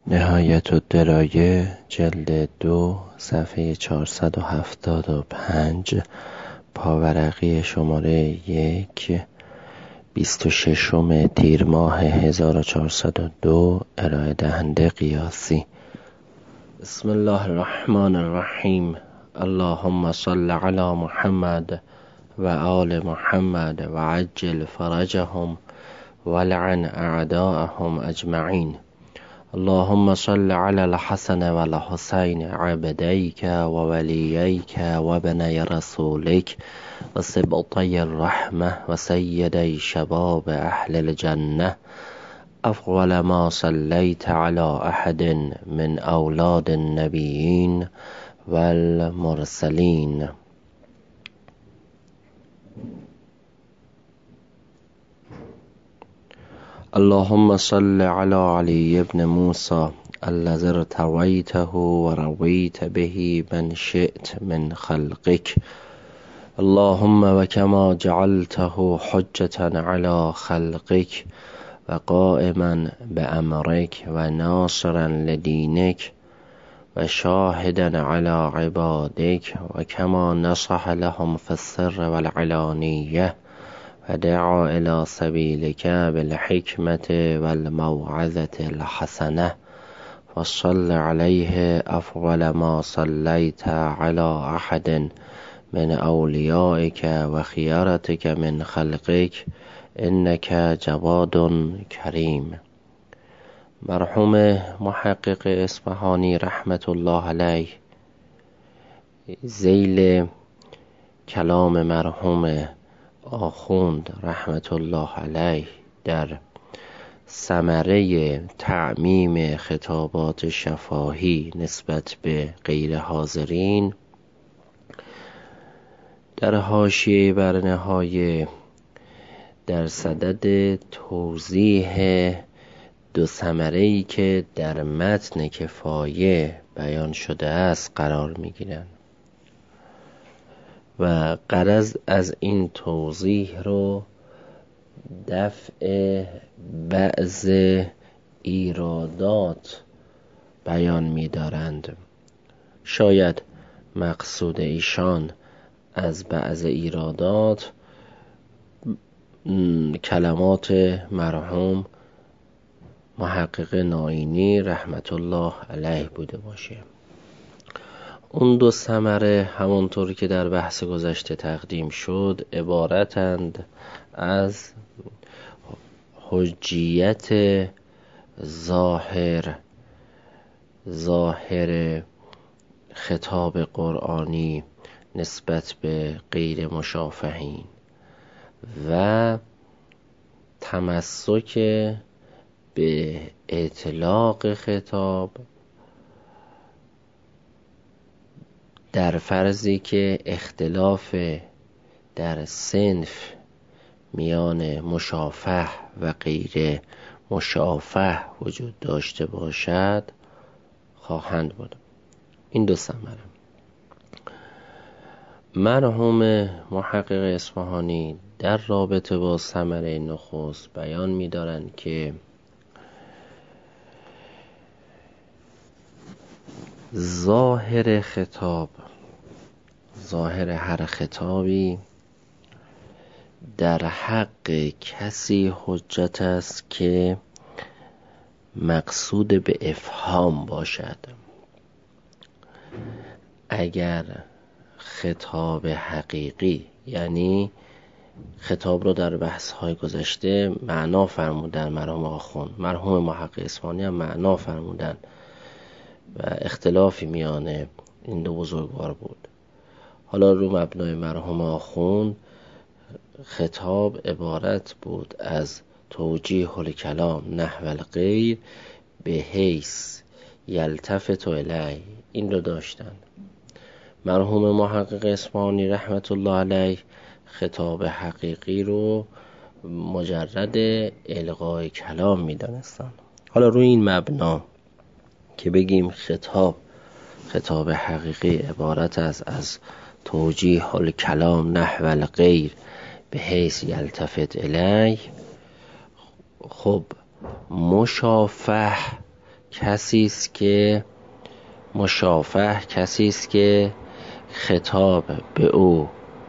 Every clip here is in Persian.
نهایت الدرایه جلد 2 صفحه 475 پاورقی شماره 1 26 تیر ماه 1402 ارائه دهنده قیاسی. بسم الله الرحمن الرحیم. اللهم صل علی محمد و آل محمد و عجل فرجهم ولعن اعداءهم اجمعین. اللهم صل على الحسن والحسين عبديك وولييك وبني رسولك وسبطي الرحمة وسيدي شباب أهل الجنة أفضل ما صليت على أحد من أولاد النبيين والمرسلين. اللهم صل على علي بن موسى الذي ارتويته ورويت به من شئت من خلقك. اللهم وكما جعلته حجة على خلقك وقائما بأمرك وناصرا لدينك وشاهدا على عبادك وكما نصح لهم في السر والعلانية ودعا إلى سبيلك بالحكمة والموعظة الحسنة وصل عليه أفضل ما صليت على أحد من أوليائك وخيارتك من خلقك إنك جواد كريم. مرحوم محقق اصفهانی رحمت الله علیه ذیل کلام مرحوم آخوند رحمت الله علیه در ثمره تعمیم خطابات شفاهی نسبت به غیر حاضرین در حاشیه برنهای در صدد توضیح دو ثمره‌ای که در متن کفایه بیان شده است قرار می‌گیرند و غرض از این توضیح رو دفع بعض ایرادات بیان می‌دارند. شاید مقصود ایشان از بعض ایرادات کلمات مرحوم محقق ناینی رحمت الله علیه بوده باشه. اون دو ثمره همونطور که در بحث گذشته تقدیم شد عبارتند از حجیت ظاهر خطاب قرآنی نسبت به غیر مشافهین و تمسک به اطلاق خطاب در فرضی که اختلاف در صنف میان مشافه و غیر مشافه وجود داشته باشد خواهند بود. این دو ثمره مرحوم محقق اصفهانی در رابطه با ثمره نخست بیان می‌دارند که ظاهر خطاب، ظاهر هر خطابی در حق کسی حجت است که مقصود به افهام باشد. اگر خطاب حقیقی، یعنی خطاب رو در بحث‌های گذشته معنا فرمودن مرحوم آخوند، مرحوم محقق اصفهانی هم معنا فرمودن و اختلافی میان این دو بزرگوار بود. حالا رو مبنای مرحوم آخوند خطاب عبارت بود از توجیه الکلام نحو الغیر به حیث یلتفت الیه. این رو داشتن. مرحوم محقق اصفهانی رحمت الله علیه خطاب حقیقی رو مجرد القای کلام می‌دانستند. حالا روی این مبنا که بگیم خطاب حقیقی عبارت است از توجیه الکلام نحو الغیر به حیث یلتفت الیه، خب مشافه کسی است که مشافه، کسی است که خطاب به او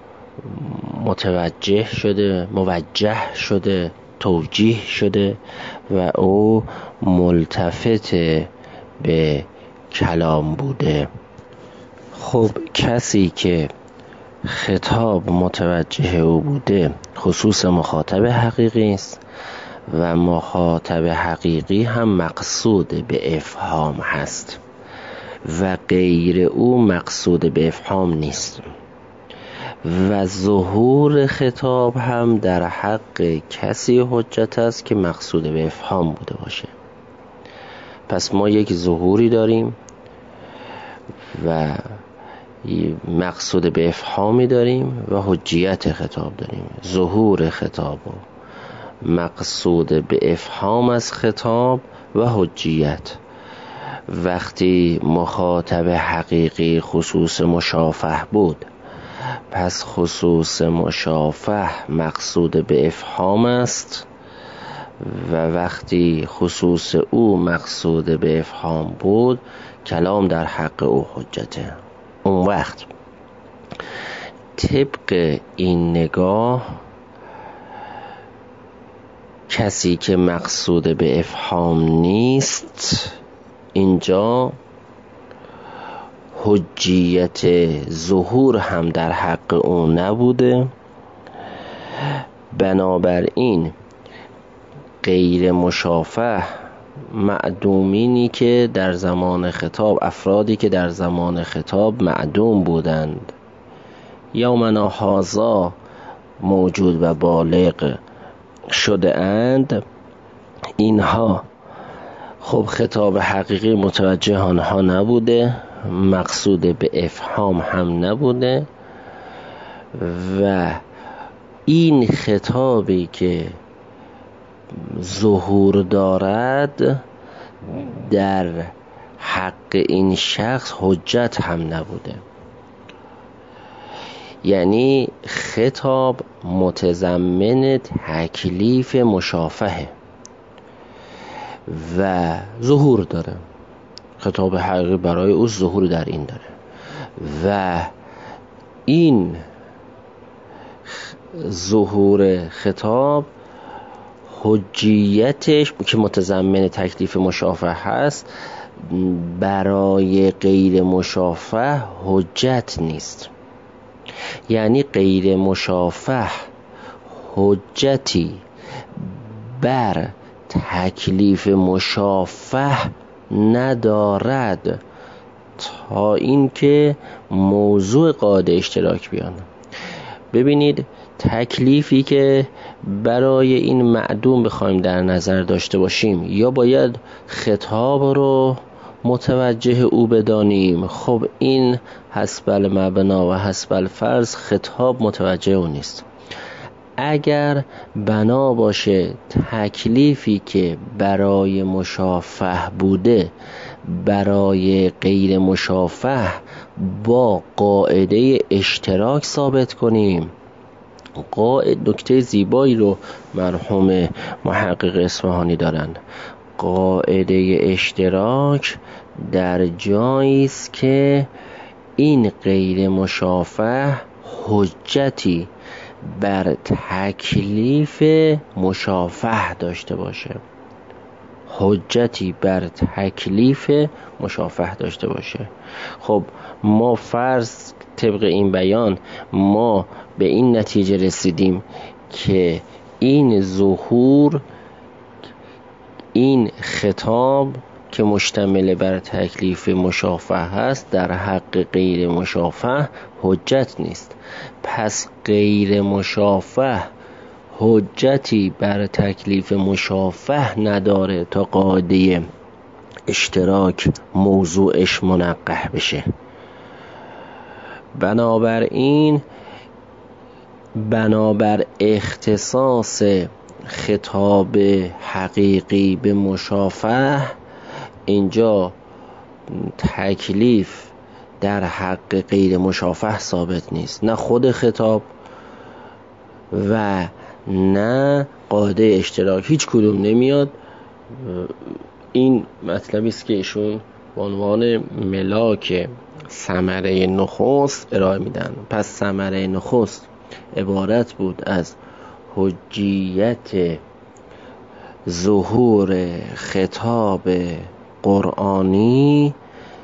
متوجه شده، موجه شده، توجیه شده و او ملتفت به کلام بوده. خب کسی که خطاب متوجه او بوده خصوص مخاطب حقیقی است و مخاطب حقیقی هم مقصود به افهام هست و غیر او مقصود به افهام نیست و ظهور خطاب هم در حق کسی حجت است که مقصود به افهام بوده باشه. پس ما یک ظهوری داریم و مقصود به افهامی داریم و حجیت خطاب داریم. ظهور خطاب و مقصود به افهام از خطاب و حجیت. وقتی مخاطب حقیقی خصوص مشافه بود، پس خصوص مشافه مقصود به افهام است و وقتی خصوص او مقصود به افهام بود، کلام در حق او حجته. اون وقت طبق این نگاه کسی که مقصود به افهام نیست اینجا حجیت ظهور هم در حق او نبوده، بنابراین غیر مشافه معدومینی که در زمان خطاب، افرادی که در زمان خطاب معدوم بودند یومنا هذا موجود و بالغ شده اند، اینها خب خطاب حقیقی متوجه آنها نبوده، مقصود به افهام هم نبوده و این خطابی که ظهور دارد در حق این شخص حجت هم نبوده. یعنی خطاب متضمن تکلیف مشافهه و ظهور داره، خطاب حقیقی برای او ظهور در این داره و این ظهور خطاب حجیتش که متضمن تکلیف مشافه هست برای غیر مشافه حجت نیست. یعنی غیر مشافه حجتی بر تکلیف مشافه ندارد تا اینکه موضوع قاعده اشتراک بیان. ببینید تکلیفی که برای این معدوم بخوایم در نظر داشته باشیم، یا باید خطاب رو متوجه او بدانیم. خب این حسب المبنا و حسب الفرض خطاب متوجه او نیست. اگر بنا باشه تکلیفی که برای مشافه بوده برای غیر مشافه با قاعده اشتراک ثابت کنیم. نکته زیبایی رو مرحوم محقق اصفهانی دارن. قاعده اشتراک در جایی است که این غیر مشافه حجتی بر تکلیف مشافه داشته باشه، حجتی بر تکلیف مشافه داشته باشه. خب ما فرض طبق این بیان ما به این نتیجه رسیدیم که این ظهور، این خطاب که مشتمل بر تکلیف مشافه هست در حق غیر مشافه حجت نیست. پس غیر مشافه حجتی بر تکلیف مشافه نداره تا قاعده اشتراک موضوعش منقح بشه. بنابراین بنابر اختصاص خطاب حقیقی به مشافه اینجا تکلیف در حق غیر مشافه ثابت نیست، نه خود خطاب و نه قاعده اشتراک، هیچ کدوم نمیاد این مطلبی است که ایشون به عنوان ملاک ثمره نخست ارائه میدن. پس ثمره نخست عبارت بود از حجیت ظهور خطاب قرآنی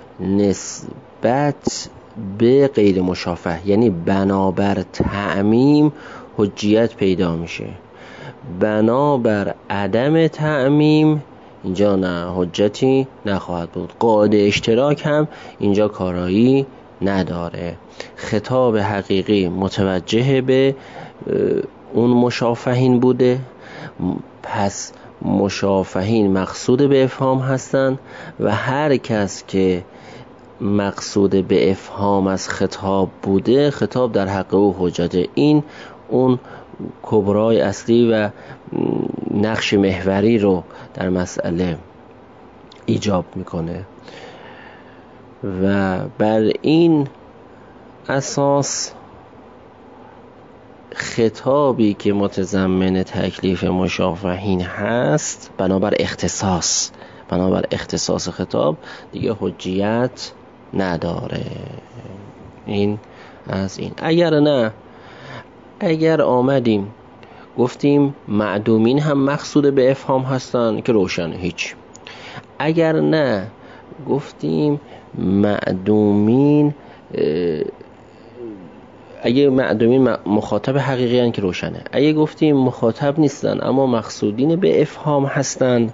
نسبت به غیر مشافه، یعنی بنابر تعمیم حجیت پیدا میشه، بنابر عدم تعمیم اینجا نه حجتی نخواهد بود. قاعده اشتراک هم اینجا کارایی نداره. خطاب حقیقی متوجه به اون مشافهین بوده، پس مشافهین مقصود به افهام هستند و هر کس که مقصود به افهام از خطاب بوده، خطاب در حق او حجته. این اون کبرای اصلی و نقش محوری رو در مسئله ایجاب میکنه و بر این اساس خطابی که متضمن تکلیف مشافهین هست بنابر اختصاص خطاب دیگه حجیت نداره. این از این. اگر آمدیم گفتیم معدومین هم مقصود به افهام هستن که روشنه هیچ. اگر نه گفتیم معدومین، اگه معدومین مخاطب حقیقی هستن که روشنه. اگه گفتیم مخاطب نیستن اما مقصودین به افهام هستن،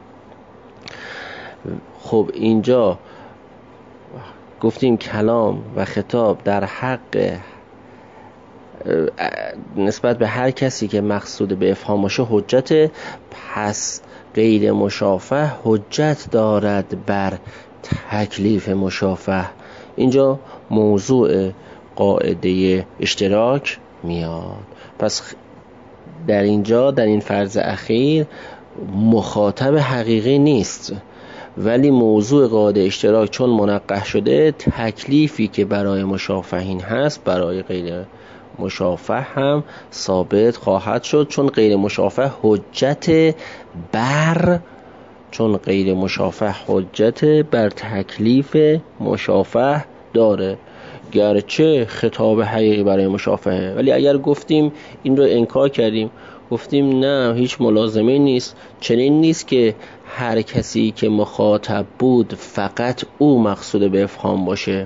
خب اینجا گفتیم کلام و خطاب در حق نسبت به هر کسی که مقصود به افهام باشه حجت، پس غیر مشافه حجت دارد بر تکلیف مشافه. اینجا موضوع قاعده اشتراک میاد. پس در اینجا در این فرض اخیر مخاطب حقیقی نیست، ولی موضوع قاعده اشتراک چون منقح شده، تکلیفی که برای مشافهین هست برای غیر مشافه هم ثابت خواهد شد، چون غیر مشافه حجت بر تکلیف مشافه داره، گرچه خطاب حقیقی برای مشافهه. ولی اگر گفتیم این رو انکار کردیم، گفتیم نه هیچ ملازمه نیست، چنین نیست که هر کسی که مخاطب بود فقط او مقصود به افهام باشه،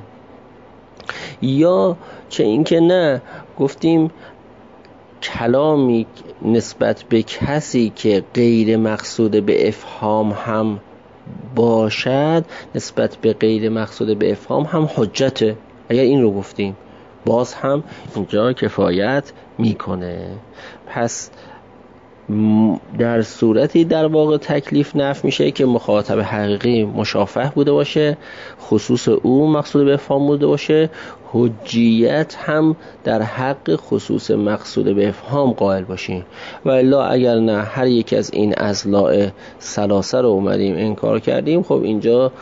یا چه اینکه نه گفتیم کلامی نسبت به کسی که غیر مقصود به افهام هم باشد نسبت به غیر مقصود به افهام هم حجته. اگر این رو گفتیم باز هم اینجا کفایت میکنه. پس در صورتی در واقع تکلیف نفی میشه که مخاطب حقیقی مشافه بوده باشه، خصوص او مقصود به افهام بوده باشه، حجیت هم در حق خصوص مقصود به افهام قائل باشیم. و الا اگر نه هر یک از این اضلاع ثلاثه رو اومدیم انکار کردیم، خب اینجا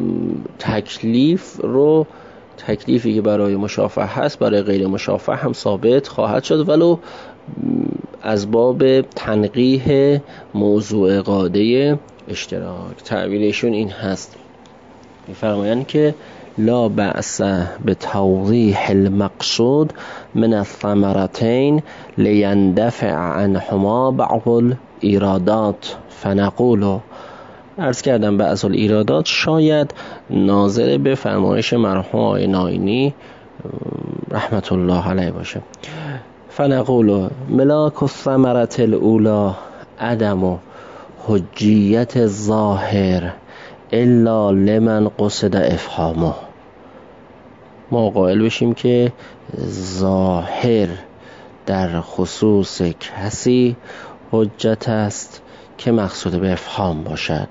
تکلیفی که برای مشافه هست برای غیر مشافه هم ثابت خواهد شد، ولو از باب تنقیح موضوع قاعده اشتراک. تعبیرشون این هست، می‌فرمایند که لا بأس بتوضیح المقصود من الثمرتين لیندفع عنهما بعض الایرادات فنقول. عرض کردم بعض الایرادات شاید ناظر به فرمایش مرحوم آقای ناینی رحمت الله علیه باشه. فنقول ملاک الثمرة الاولى عدم حجیت الظاهر الا لمن قصد افهامه. ما قائل بشیم که ظاهر در خصوص کسی حجت است که مقصود به افهام باشد.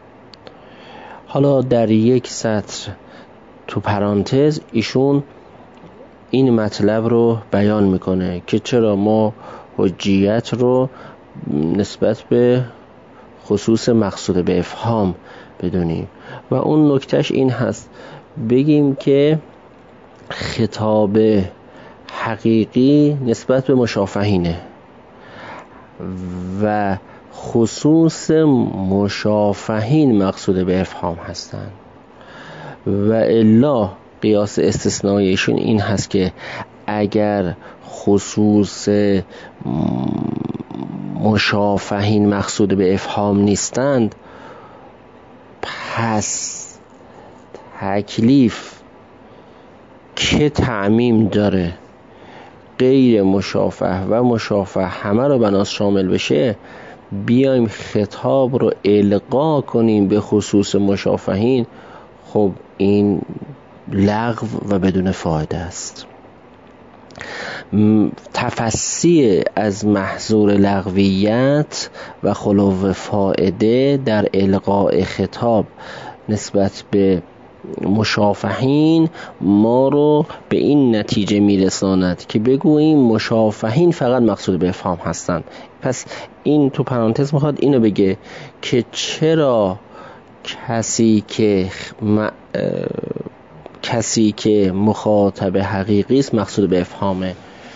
حالا در یک سطر تو پرانتز ایشون این مطلب رو بیان میکنه که چرا ما حجیت رو نسبت به خصوص مقصود به افهام بدونیم. و اون نکتهش این هست بگیم که خطاب حقیقی نسبت به مشافهینه و خصوص مشافهین مقصود به افهام هستند و الا قیاس استثنائیشون این هست که اگر خصوص مشافهین مقصود به افهام نیستند، پس تکلیف که تعمیم داره غیر مشافه و مشافه همه رو بناس شامل بشه، بیایم خطاب رو القا کنیم به خصوص مشافهین، خب این لغو و بدون فایده است. تفسی از محظور لغویت و خلو فائده در القاء خطاب نسبت به مشافهین ما رو به این نتیجه میرساند که بگوییم مشافهین فقط مقصود به افهام هستند. پس این تو پرانتز میخواد اینو بگه که چرا کسی که مخاطب حقیقی است مقصود به افهامه.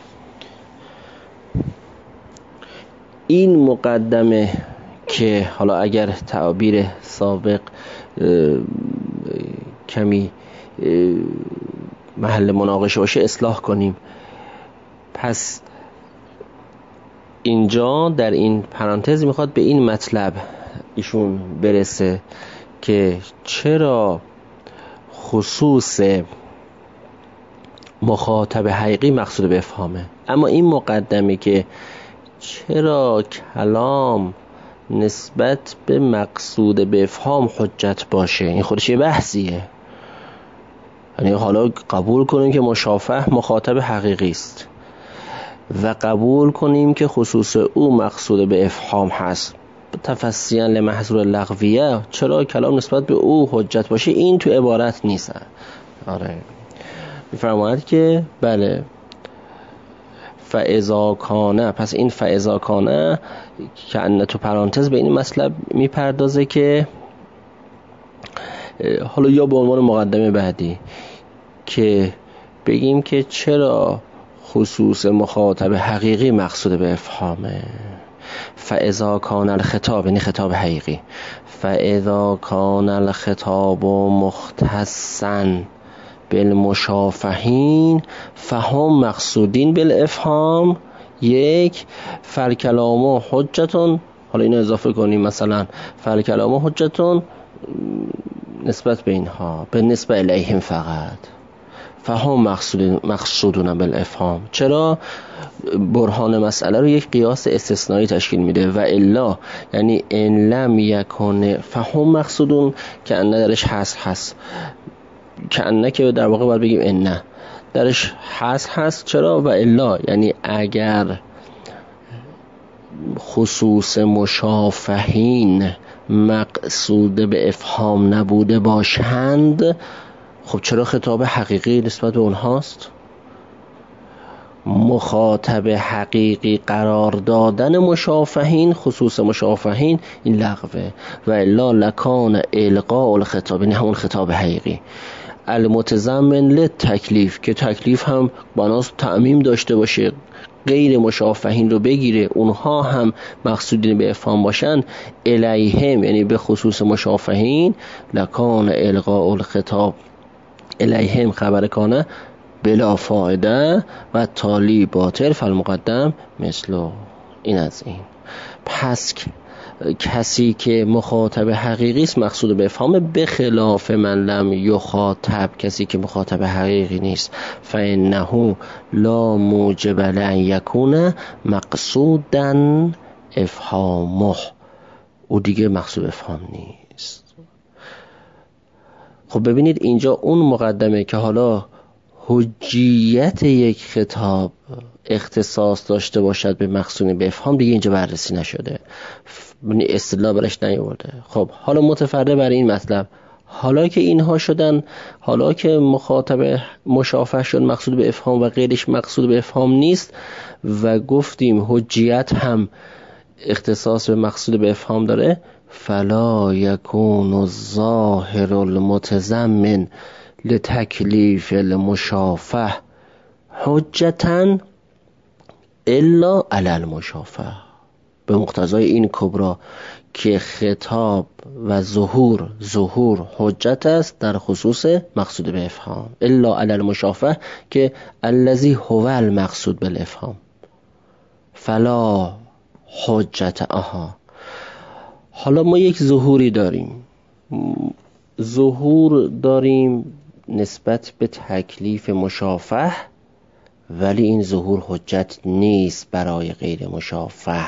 این مقدمه که حالا اگر تعبیر سابق کمی محل مناقشه باشه اصلاح کنیم. پس اینجا در این پرانتز میخواد به این مطلب ایشون برسه که چرا خصوص مخاطب حقیقی مقصود به افهامه، اما این مقدمه که چرا کلام نسبت به مقصود به افهام حجت باشه، این خودش یه بحثیه. یعنی حالا قبول کنیم که مشافه مخاطب حقیقی است و قبول کنیم که خصوص او مقصود به افهام هست، تفسیاً لمحظور لغویه، چرا کلام نسبت به او حجت باشه؟ این تو عبارت نیست. آره میفرماید که بله فاذا کانه، پس این فاذا کانه که ان تو پرانتز به این مطلب میپردازه که حالا یا به عنوان مقدمه بعدی که بگیم که چرا خصوص مخاطب حقیقی مقصود به افهامه. فاذا کان الخطاب، یعنی خطاب حقیقی، فاذا کان الخطاب مختصا بالمشافهین فهم مقصودین بالافهام، یک فالکلام حجتون، حالا اینو اضافه کنیم مثلا فالکلام حجتون نسبت به اینها به نسبت الیهم فقط، فهم مقصودون بالافهام. چرا؟ برهان مسئله رو یک قیاس استثنایی تشکیل میده و الا یعنی ان لم یکن فهم مقصودون که ان درش هست که ان که در واقع باید بگیم ان درش هست. چرا؟ و الا یعنی اگر خصوص مشافهین مقصود به افهام نبوده باشند، خب چرا خطاب حقیقی نسبت به اونهاست؟ مخاطب حقیقی قرار دادن مشافهین، خصوص مشافهین، این لغوه. و الا لکان القاء الخطاب، یعنی همون خطاب حقیقی المتضمن للتکلیف، که تکلیف هم بناس تعمیم داشته باشه، غیر مشافهین رو بگیره، اونها هم مقصودین به افهام باشن، الیهم یعنی به خصوص مشافهین، لکان القاء الخطاب الیهم خبر کانه بلا فایده و تالی باطل فالمقدم مثلو. این از این. پس کسی که مخاطب حقیقی است مقصود به افهام، به خلاف من لم یخاطب، کسی که مخاطب حقیقی نیست، فانه لا موجب لان یکون مقصودا افهامه، او دیگه مقصود افهام نیست. خب ببینید اینجا اون مقدمه که حالا حجیت یک خطاب اختصاص داشته باشد به مقصود به افهام، دیگه اینجا بررسی نشده، اصطلاح برش نیورده. خب حالا متفرع بر این مطلب، حالا که اینها شدن، حالا که مخاطب مشافه شد مقصود به افهام و غیرش مقصود به افهام نیست و گفتیم حجیت هم اختصاص به مقصود به افهام داره، فلا یکون الظاهر المتضمن لتکلیف المشافه حجتا الا علی المشافه. به مقتضای این کبرا که خطاب و ظهور حجت است در خصوص مقصود به افهام، الا علی المشافه که الذی هو المقصود بالافهام فلا حجت. حالا ما یک ظهور داریم نسبت به تکلیف مشافه، ولی این ظهور حجت نیست برای غیر مشافه.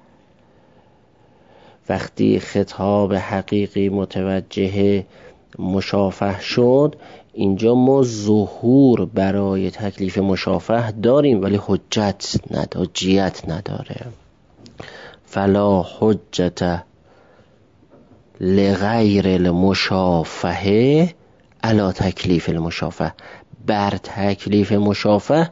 وقتی خطاب حقیقی متوجه مشافه شد، اینجا ما ظهور برای تکلیف مشافه داریم ولی حجیت نداره. فلا حجت لغیر المشافه علی تکلیف المشافه، بر تکلیف مشافه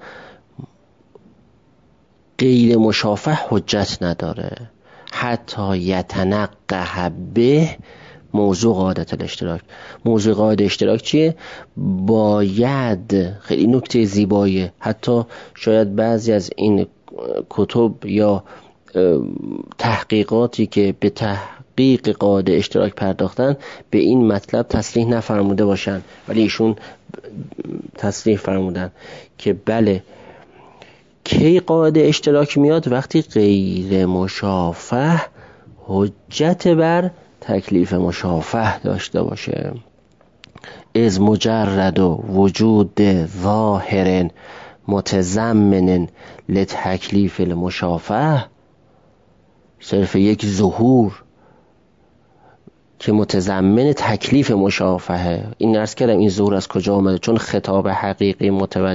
غیر مشافه حجت نداره. حتی یتنقح به موضوع قاعدت الاشتراک. موضوع قاعده اشتراک چیه؟ باید، خیلی نکته زیباییه، حتی شاید بعضی از این کتب یا تحقیقاتی که به تحقیق قاعده اشتراک پرداختن به این مطلب تصریح نفرموده باشن، ولی ایشون تصریح فرمودن که بله، کی قاعده اشتراک میاد؟ وقتی غیر مشافه حجت بر تکلیف مشافه داشته باشه. از مجرد و وجود ظاهر متضمن لتکلیف المشافه، صرف یک ظهور که متضمن تکلیف مشافهه. این عرض کردم این ظهور از کجا آمده؟ چون خطاب حقیقی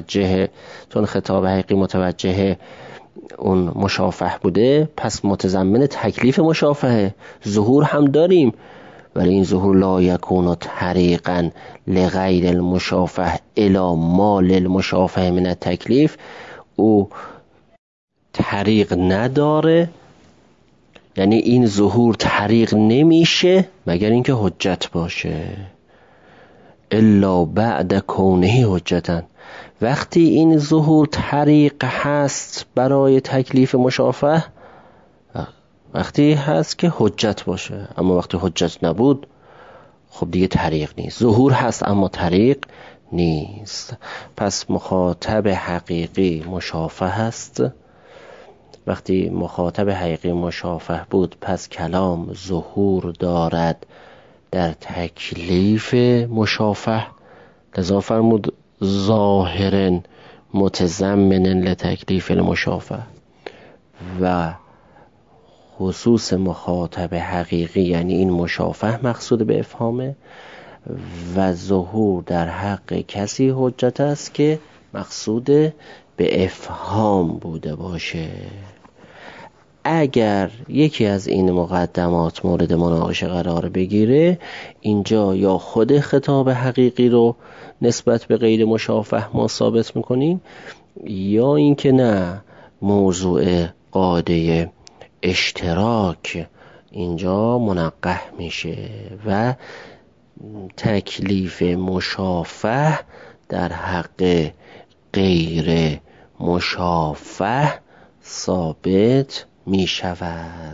متوجه اون مشافه بوده، پس متضمن تکلیف مشافهه. ظهور هم داریم ولی این ظهور لا یکون طریقا لغیر المشافه الی مال المشافه من التکلیف، او طریق نداره، یعنی این ظهور طریق نمیشه مگر اینکه حجت باشه. الا بعد کونه حجتن، وقتی این ظهور طریق هست برای تکلیف مشافه، وقتی هست که حجت باشه. اما وقتی حجت نبود خب دیگه طریق نیست. ظهور هست اما طریق نیست. پس مخاطب حقیقی مشافه هست. وقتی مخاطب حقیقی مشافه بود پس کلام ظهور دارد در تکلیف مشافه، لذا فرمود ظاهرا متضمن لتکلیف المشافه. و خصوص مخاطب حقیقی یعنی این مشافه مقصود به افهامه و ظهور در حق کسی حجت است که مقصود به افهام بوده باشه. اگر یکی از این مقدمات مورد مناقشه قرار بگیره، اینجا یا خود خطاب حقیقی رو نسبت به غیر مشافه ما ثابت میکنیم، یا اینکه نه، موضوع قاعده اشتراک اینجا منقح میشه و تکلیف مشافه در حق غیر مشافه ثابت می شود.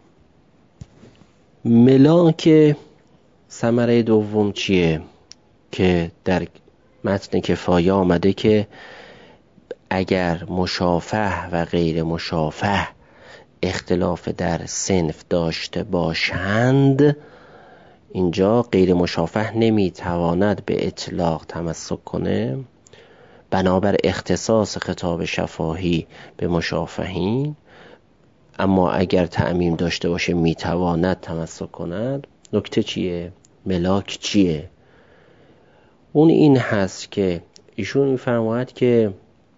ملاک ثمره دوم چیه؟ که در متن کفایه آمده که اگر مشافه و غیر مشافه اختلاف در صنف داشته باشند، اینجا غیر مشافه نمیتواند به اطلاق تمسک کنه، بنابر اختصاص خطاب شفاهی به مشافهین. اما اگر تعمیم داشته باشه میتواند تمسک کند. نکته چیه؟ ملاک چیه؟ اون این هست که ایشون میفرماید که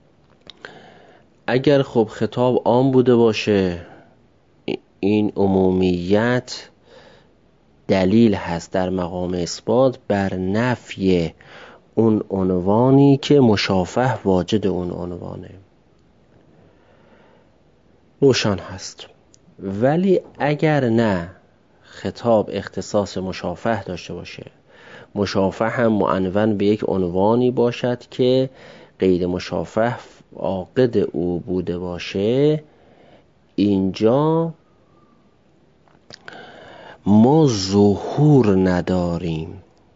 اگر خب خطاب عام بوده باشه، این عمومیت دلیل هست در مقام اثبات بر نفی اون عنوانی که مشافه واجد اون عنوانه، روشن هست. ولی اگر نه، خطاب اختصاص مشافه داشته باشه، مشافه هم معنون به یک عنوانی باشد که غیر مشافه عاقد او بوده باشه، اینجا ما ظهور نداریم،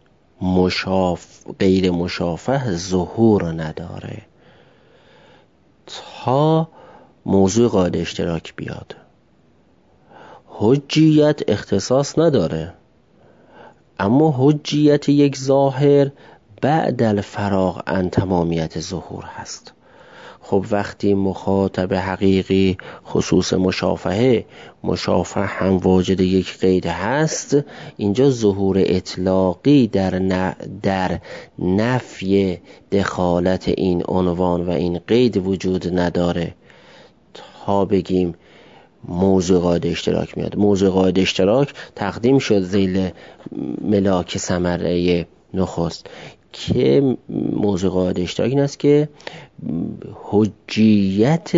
غیر مشافه ظهور نداره تا موضوع قاعده اشتراک بیاد. حجیت اختصاص نداره، اما حجیت یک ظاهر بعد الفراغ عن تمامیت ظهور هست. خب وقتی مخاطب حقیقی خصوص مشافهه هم واجد یک قید هست، اینجا ظهور اطلاقی در نفی دخالت این عنوان و این قید وجود نداره تا بگیم موضوع قاعده اشتراک میاد. موضوع قاعده اشتراک تقدیم شد ذیل ملاک ثمره نخست که موضوع قاعده اشتراک این است که حجیت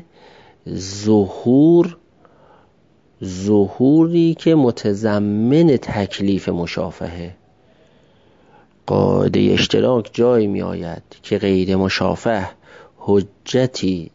ظهوری که متضمن تکلیف مشافهه. قاعده اشتراک جایی می آید که غیر مشافه حجتی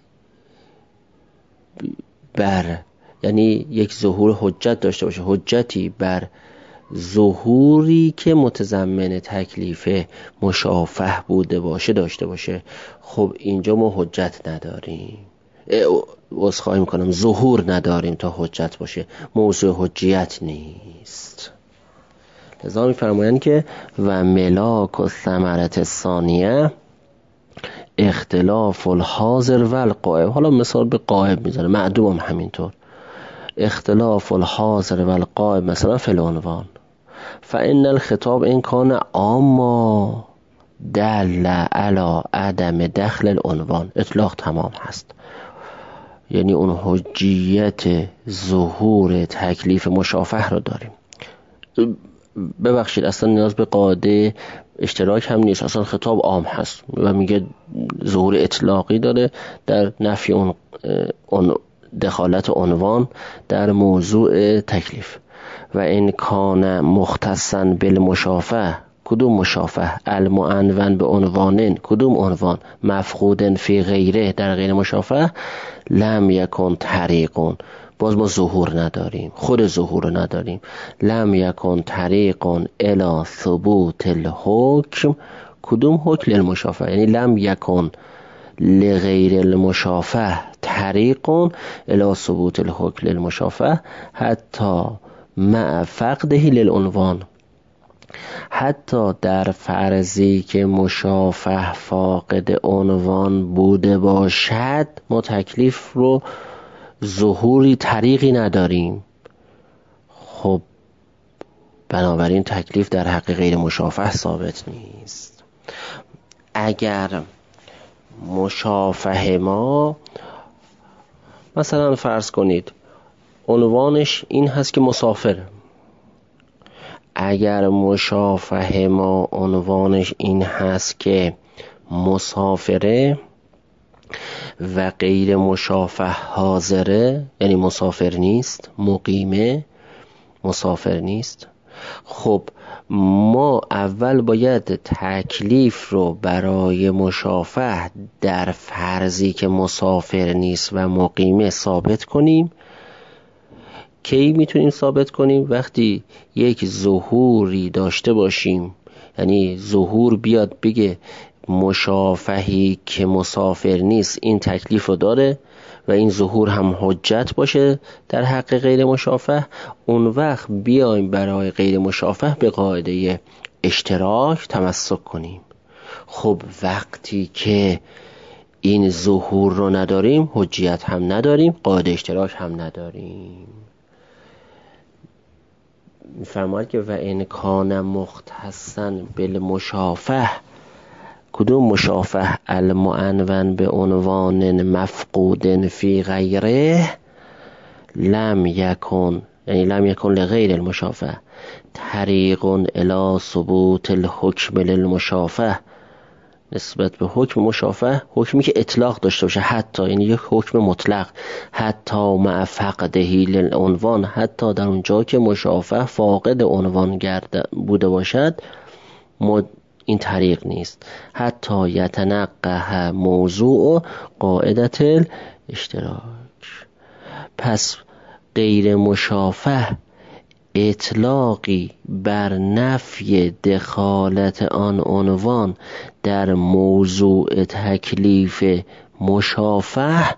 یعنی یک ظهور حجت داشته باشه، حجتی بر ظهوری که متضمن تکلیف مشافه بوده باشه داشته باشه. خب اینجا ما حجت نداریم، عذرخواهی میکنم، ظهور نداریم تا حجت باشه، موضوع حجیت نیست. لذا میفرمایند که و ملاک و ثمرت الثانیه اختلاف الحاضر و الغائب. حالا مثال به غائب میزنه، معدوم هم همینطور. اختلاف الحاضر و الغائب مثلا فی العنوان فإن الخطاب این کان عاما دل علی عدم دخل العنوان. اطلاق تمام هست، یعنی اون حجیت ظهور تکلیف مشافه رو داریم. ببخشید اصلا نیاز به قاعده اشتراک هم نیست، اصلا خطاب عام هست و میگه ظهور اطلاقی داره در نفی اون دخالت عنوان در موضوع تکلیف. و این کان مختصا بالمشافه، کدوم مشافه؟ المعنون به عنوانن، کدوم عنوان؟ مفقودن فی غیره، در غیر مشافه. لم یکن طریقون، باز ما ظهور نداریم، خود ظهور نداریم. لم یکن طریقون الی ثبوت الحکم، کدوم حکم؟ للمشافه، یعنی لم یکن لغیر المشافه طریقون الی ثبوت الحکم للمشافه حتی مع فقده للعنوان. حتی در فرضی که مشافه فاقد عنوان بوده باشد ما تکلیف رو ظهوری طریقی نداریم. خب بنابراین تکلیف در حق غیر مشافه ثابت نیست. اگر مشافه ما مثلا فرض کنید عنوانش این هست که مسافر، اگر مشافه ما عنوانش این هست که مسافره و غیر مشافه حاضره، یعنی مسافر نیست، مقیمه، مسافر نیست، خب ما اول باید تکلیف رو برای مشافه در فرضی که مسافر نیست و مقیمه ثابت کنیم. کی میتونیم ثابت کنیم؟ وقتی یک ظهوری داشته باشیم، یعنی ظهور بیاد بگه مشافهی که مسافر نیست این تکلیف رو داره و این ظهور هم حجت باشه در حق غیر مشافه، اون وقت بیایم برای غیر مشافه به قاعده اشتراک تمسک کنیم. خب وقتی که این ظهور رو نداریم حجیت هم نداریم، قاعده اشتراک هم نداریم. میفرماید که و این کان مختصا بالمشافه، کدوم مشافه؟ المعنون به عنوان مفقود فی غیره، لم یکن، یعنی لم یکن لغیر المشافه طریق الی ثبوت الحکم للمشافه، نسبت به حکم مشافه حکمی که اطلاق داشته باشه، حتی یعنی یک حکم مطلق، حتی مع فقدهی للعنوان، حتی در اون جا که مشافه فاقد عنوان بوده باشد این طریق نیست. حتی یتنقه موضوع قاعدت اشتراک. پس غیر مشافه اطلاقی بر نفی دخالت آن عنوان در موضوع تکلیف مشافهه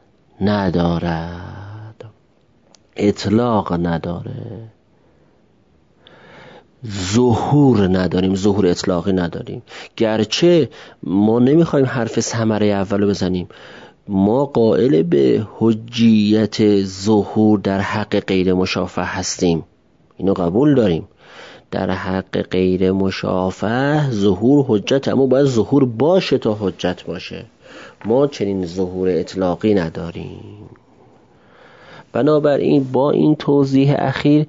ندارد. اطلاق نداره، ظهور نداریم، ظهور اطلاقی نداریم. گرچه ما نمیخوایم حرف ثمره اولو بزنیم، ما قائل به حجیت ظهور در حق غیر مشافه هستیم، اینو قبول داریم. در حق غیر مشافه ظهور حجت، اما باید ظهور باشه تا حجت باشه. ما چنین ظهور اطلاقی نداریم. بنابراین با این توضیح اخیر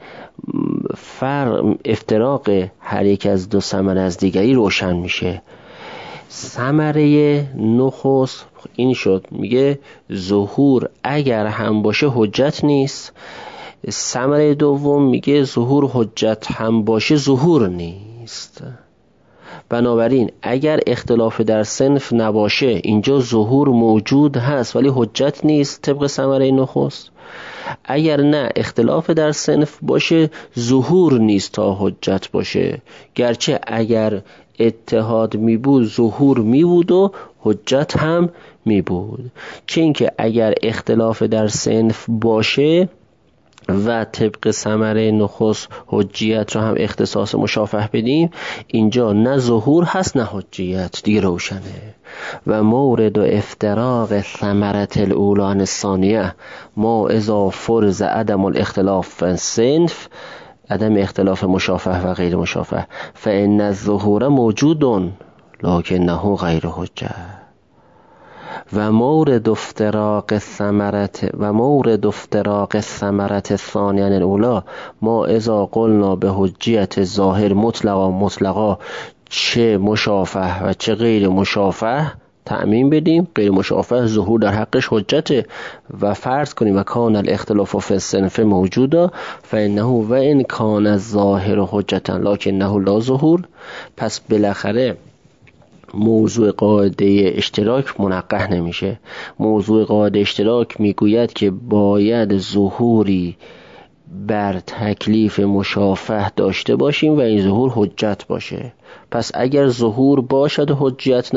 افتراق هر یک از دو ثمره از دیگری روشن میشه. ثمره نخست این شد، میگه ظهور اگر هم باشه حجت نیست. ثمره دوم میگه ظهور حجت هم باشه ظهور نیست. بنابراین اگر اختلاف در صنف نباشه اینجا ظهور موجود هست ولی حجت نیست طبق ثمره نخست. اگر نه اختلاف در صنف باشه ظهور نیست تا حجت باشه، گرچه اگر اتحاد می بود ظهور می بود و حجت هم می بود. چه اینکه اگر اختلاف در صنف باشه و طبق ثمره نخست حجیت رو هم اختصاص مشافهه بدیم، اینجا نه ظهور هست نه حجیت، دیگه روشنه. و مورد و افتراق ثمره الاولی عن الثانیه ما اذا فرض عدم الاختلاف صنف، عدم اختلاف مشافهه و غیر مشافهه، فان الظهور موجود لکنه غیر حجه. و مورد افتراق ثمره الثانیه عن الاولی ما اذا قلنا به حجیت ظاهر مطلقا چه مشافهه و چه غیر مشافهه تعمیم بدیم. غیر مشافهه ظهور در حقش حجته و فرض کنیم و کان الاختلاف فی الصنف موجودا فانه و ان کان الظاهر حجتا لکنه لا ظهور. پس بالاخره موضوع قاعده اشتراک منقح نمیشه. موضوع قاعده اشتراک میگوید که باید ظهوری بر تکلیف مشافهه داشته باشیم و این ظهور حجت باشه. پس اگر ظهور باشد و حجت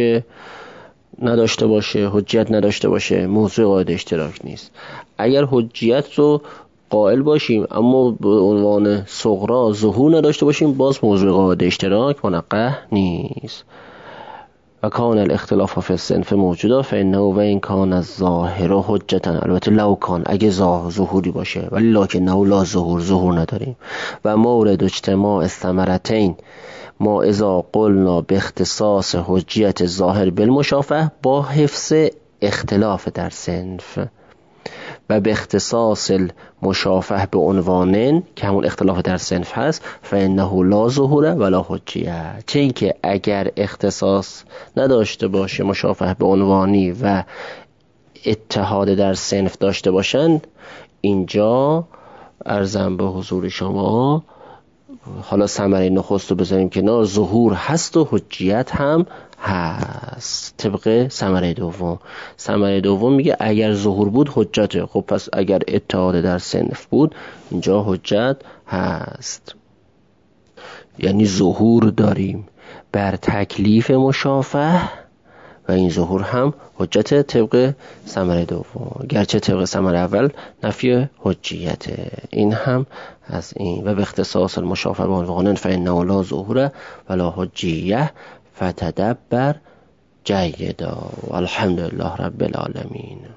حجت نداشته باشه موضوع قاعده اشتراک نیست. اگر حجیت رو قائل باشیم اما به عنوان صغرا ظهور نداشته باشیم باز موضوع قاعده اشتراک منقح نیست. و کان الاختلاف فی الصنف موجودا فانه و این کان الظاهر حجتا، البته لو کان اگه ظهوری باشه، ولی لکنه لا ظهور نداریم. و مورد اجتماع الثمرتین ما اذا قلنا به اختصاص حجیت ظاهر بالمشافهه با حفظ اختلاف در صنف و به اختصاص المشافهه به عنوانن که همون اختلاف در صنف هست فانه لا ظهور ولا حجیت. چه اینکه اگر اختصاص نداشته باشه مشافهه به عنوانی و اتحاد در صنف داشته باشند، اینجا عرضم به حضور شما حالا ثمره نخست رو بذاریم کنار، ظهور هست و حجیت هم هست طبق ثمره دوم. ثمره دوم میگه اگر ظهور بود حجته، خب پس اگر اتحاد در صنف بود اینجا حجت هست، یعنی ظهور داریم بر تکلیف مشافهه و این ظهور هم حجت طبق ثمره دوم، گرچه طبق ثمره اول نفی حجیته. این هم از این. و به اختصاص المشافهه به عنوان فانه لا ظهور ولا حجیه فتدبر جیدا. الحمدلله رب العالمین.